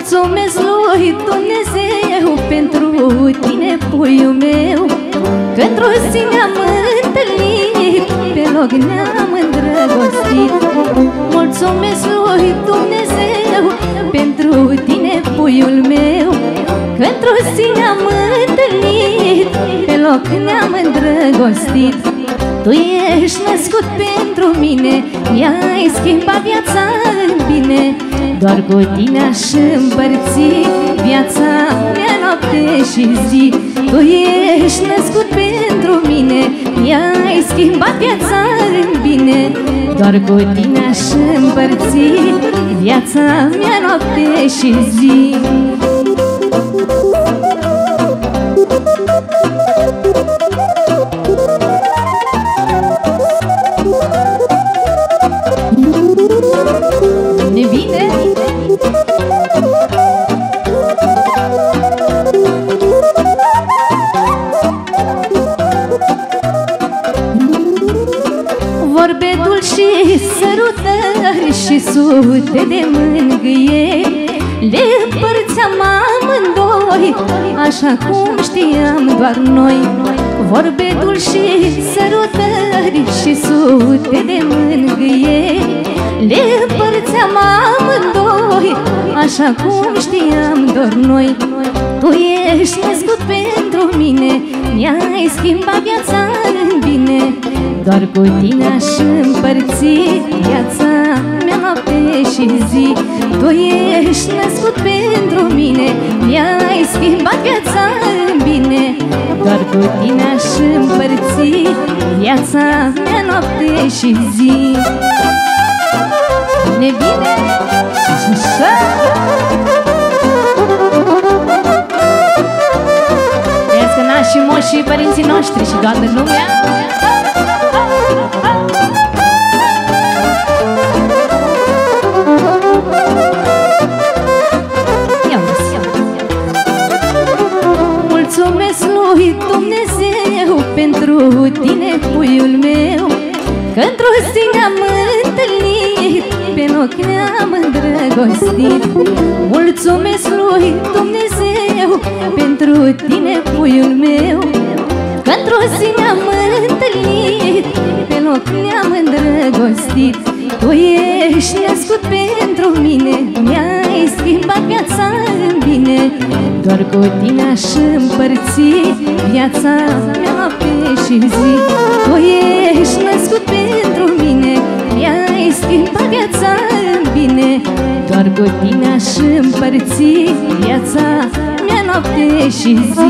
mulțumesc lui Dumnezeu pentru tine, puiul meu, că într-o zi ne-am întâlnit, pe loc ne-am îndrăgostit. Mulțumesc lui Dumnezeu pentru tine, puiul meu, că într-o zi ne-am întâlnit, pe loc ne-am îndrăgostit. Tu ești născut pentru mine, mi-ai schimbat viața în bine, doar cu tine aș împărți viața mea, noapte și zi. Tu ești născut pentru mine, mi-ai schimbat viața în bine, doar cu tine aș împărți viața mea, noapte și zi. Bine, vorbe dulci, sărutări și sute de mângâieri le împărțeam amândoi, așa cum știam doar noi. Vorbe dulci, sărutări și sute de mângâieri le împărțeam amândoi, așa cum știam doar noi. Tu ești născut pentru mine, mi-ai schimbat viața în bine, doar cu tine aș împărți viața mea, noapte și zi. Tu ești născut pentru mine, mi-ai schimbat viața în bine, doar cu tine aș împărți viața mea, noapte și zi. Bine, bine, și așa. Trăiască nașii, moșii, părinții noștri și toată lumea. Mulțumesc lui Dumnezeu pentru tine, puiul meu, că într-o zi ne-am întâlnit, pe loc ne-am îndrăgostit. Mulțumesc lui Dumnezeu pentru tine, puiul meu, că într-o zi ne-am întâlnit, pe loc ne-am îndrăgostit. Tu ești născut pentru mine, mi-ai schimbat viața în bine, doar cu tine aș împărți viața mea, noapte și zi. Tu ești născut pentru mine, mi-ai schimbat viața în bine, doar cu tine aș împărți viața mea, noapte și zi.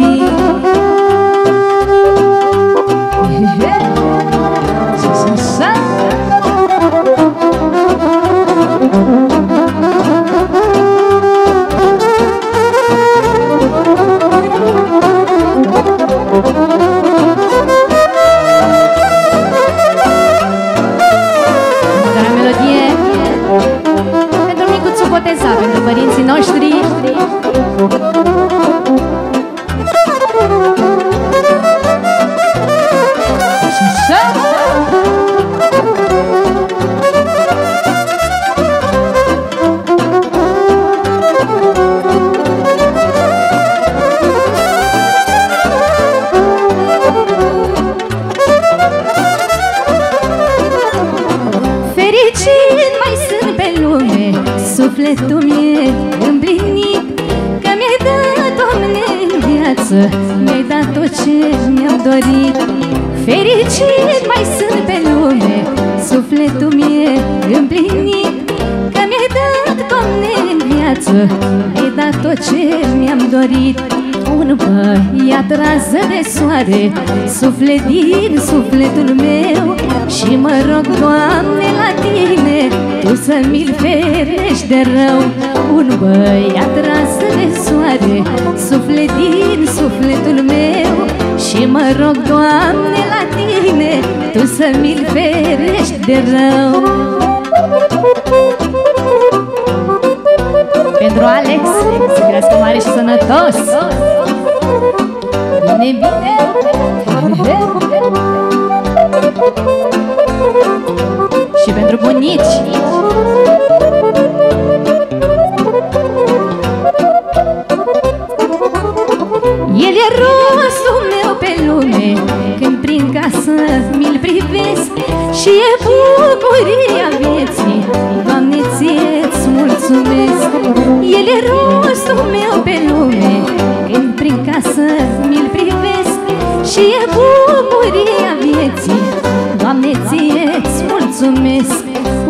Pentru părinții noștri. Și așa. Fericit mai sunt pe lume, sufletul mi-e împlinit, că mi-ai dat, Doamne, în viață, mi-ai dat tot ce mi-am dorit. Fericit mai sunt pe lume, sufletul mi-e împlinit, că mi-ai dat, Doamne, în viață, mi-ai dat tot ce mi-am dorit. Un băiat rază de soare, suflet din sufletul meu, și mă rog, Doamne, la tine, Tu să mi-l ferești de rău. Un băiat rază de soare, suflet din sufletul meu, și mă rog, Doamne, la tine, Tu să mi-l ferești de rău. Pentru Alex, să crească mare și sănătos. Bine, bine. Și pentru bunici.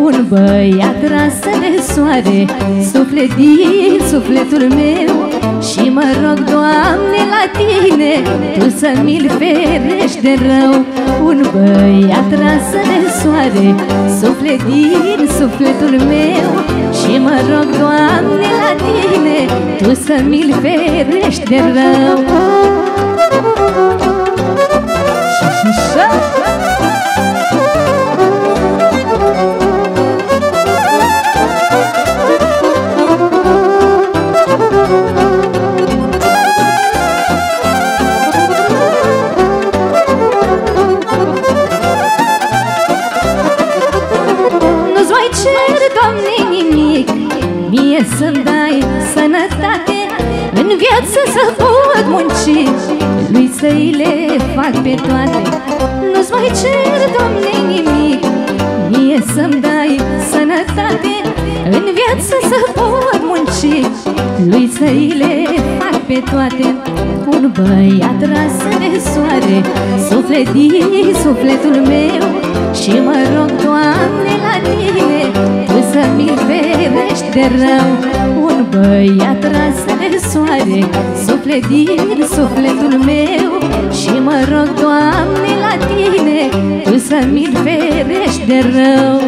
un băiat rasă de soare, suflet din sufletul meu. Și mă rog, Doamne, la Tine, Tu să mi-l ferești de rău. Un băiat rasă de soare, suflet din sufletul meu. Și mă rog, Doamne, la Tine, Tu să mi-l ferești de rău. Nu-ți mai cer, Doamne, nimic, mie să-mi dai sănătate, în viață să pot munci, lui să-i le fac pe toate. Nu-ți mai cer, Doamne, nimic, mie să-mi dai sănătate, în viață să pot munci, lui să-i le fac pe toate. Un băiat rasă de soare, suflet din sufletul meu. Și mă rog, Doamne, la Tine, Tu să mi-l ferești de rău. Un băiat rasă de soare, suflet din sufletul meu. Și mă rog, Doamne, la Tine, Tu să mi-l ferești de rău.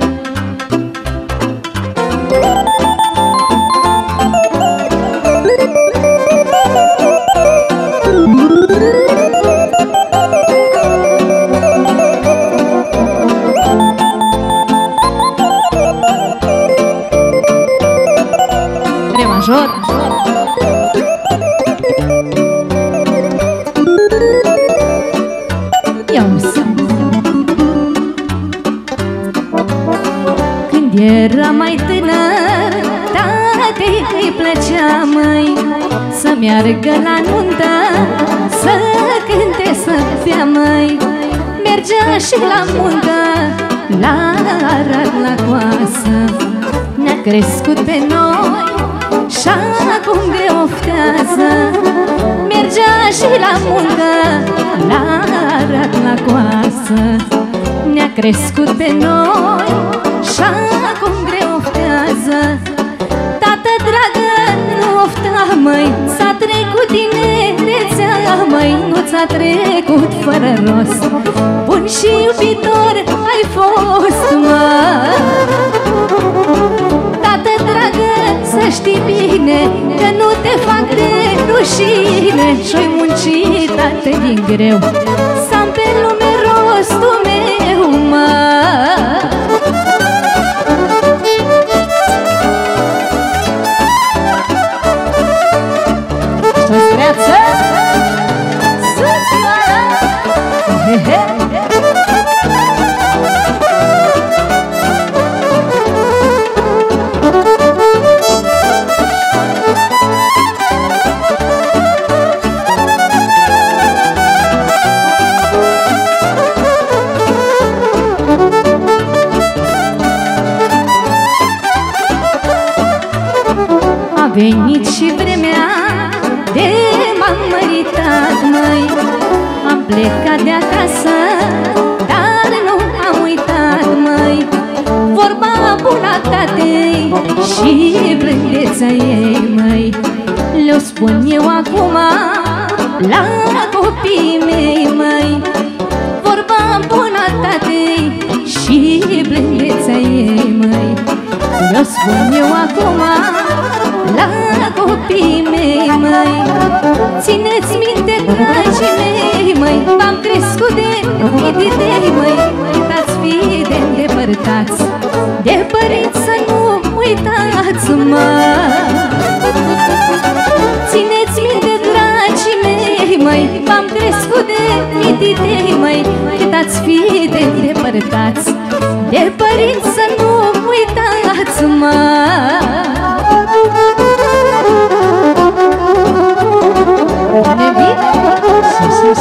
Major. Când era mai tânăr, tatei îi plăcea, măi, să meargă la nuntă, să cânte, să bea, măi. Mergea și la muncă, la Arad, la coasă. Ne-a crescut pe noi și acum de oftează. Mergea și la muncă, la Arad, la coasă. Ne-a crescut pe noi și acum de oftează. Tată dragă, nu ofta, măi, s-a trecut tinerețea, măi, nu ți-a trecut fără rost. Bun și iubitor ai fost, măi. Tată dragă, să știi bine că nu te fac de rușine, și-oi munci, tată, din greu să am pe lume rostul meu, măi. Șostreață, sus-mă, he-he. A venit și vremea de m-am măritat, măi. Am plecat de acasă, dar nu am uitat, măi, vorba bună tatei și blândețea ei, măi. Le-o spun eu acum la copiii mei, măi, vorba bună tatei și blândețea ei, măi. Le-o spun eu acum la copiii mei, măi. Țineți minte, dragii mei, măi, v-am crescut de mititei, măi. Uitați, fii de îndepărtați de părinți, să nu uitați, măi. Țineți minte, dragii mei, măi, v-am crescut de mititei, măi. Uitați, fii de îndepărtați de părinți, să nu uitați, măi. Ne vine și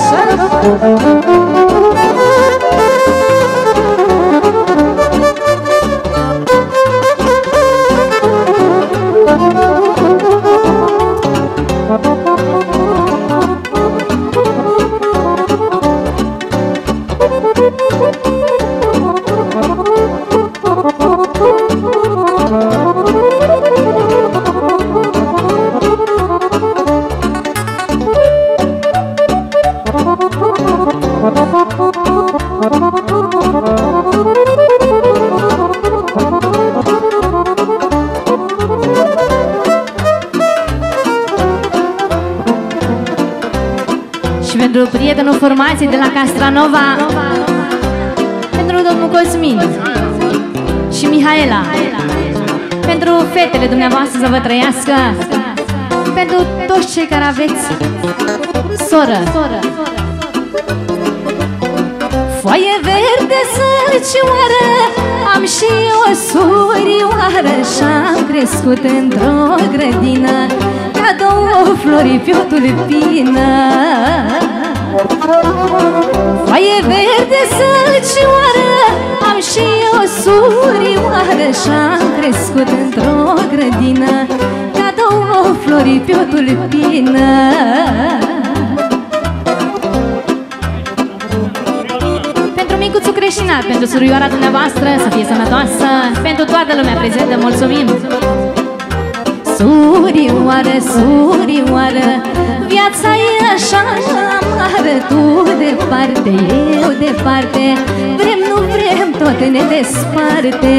așa. pentru prietenul formației de la Castranova, pentru domnul Cosmin și Mihaela, pentru fetele dumneavoastră să vă trăiască, pentru toți cei care aveți soră. Foaie verde sălcioară, am și o surioară, și-am crescut într-o grădină ca două flori pe o tulpină. Foaie verde sălcioară, am și o surioară, și-am crescut într-o grădină ca două flori pe o tulpină. Micuțul creștinat, pentru surioara dumneavoastră, să fie sănătoasă, pentru toată lumea prezentă, mulțumim! Surioară, surioară, viața e așa amară, tu departe, eu departe, vrem, nu vrem, tot ne desparte.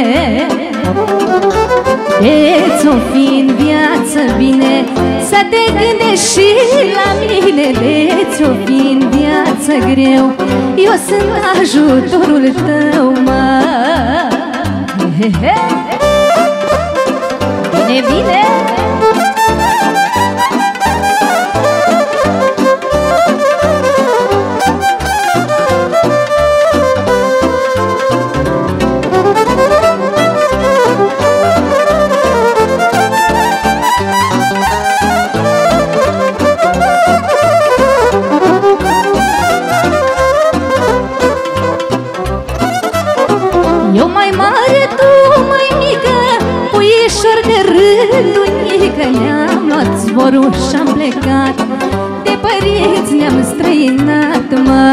De-ți-o fi în viață bine, să te gândești și la mine. De-ți-o fi în viață greu, eu sunt ajutorul tău, mă. Bine, bine! Eu mai mare, tu mai mică, puișor de rândunică, ne-am luat zborul și-am plecat, de părinți ne-am străinat, mă.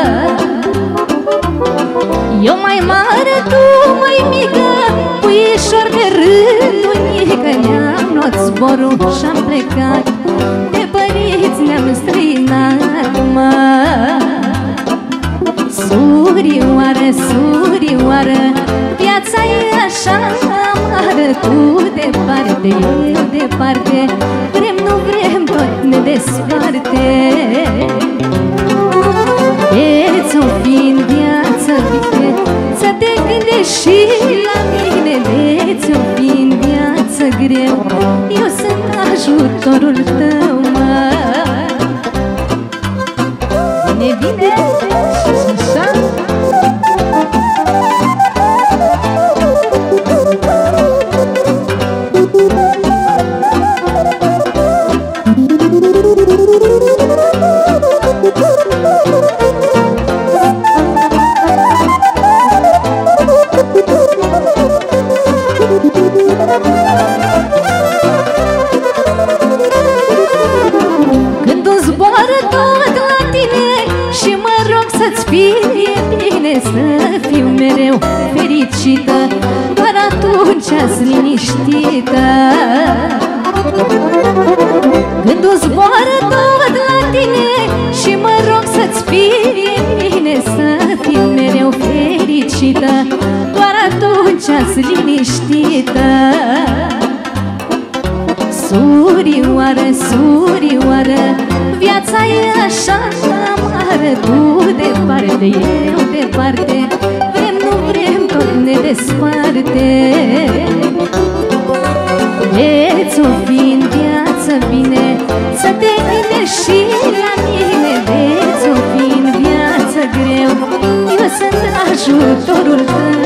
Eu mai mare, tu mai mică, puișor de rândunică, ne-am luat zborul și-am plecat, de părinți ne-am străinat, mă. Surioară, surioară, viața e așa amară, tu departe, eu departe, vrem, nu vrem, tot ne desparte. De-ți-o fi în viață bine, să te gândești și la mine. De-ți-o fi în viață greu, eu sunt ajutorul tău, mă. Bine, bine! Să fiu mereu fericită, doar atunci-s liniștită. Gândul zboară tot la tine și mă rog să-ți fie bine, să fiu mereu fericită, doar atunci-s liniștită. Surioară, surioară, viața e așa amară, tu departe, eu departe, vrem, nu vrem, tot ne desparte. De-ți-o fi în viață bine, să te gândești și la mine. De-ți-o fi în viață greu, eu sunt ajutorul tău.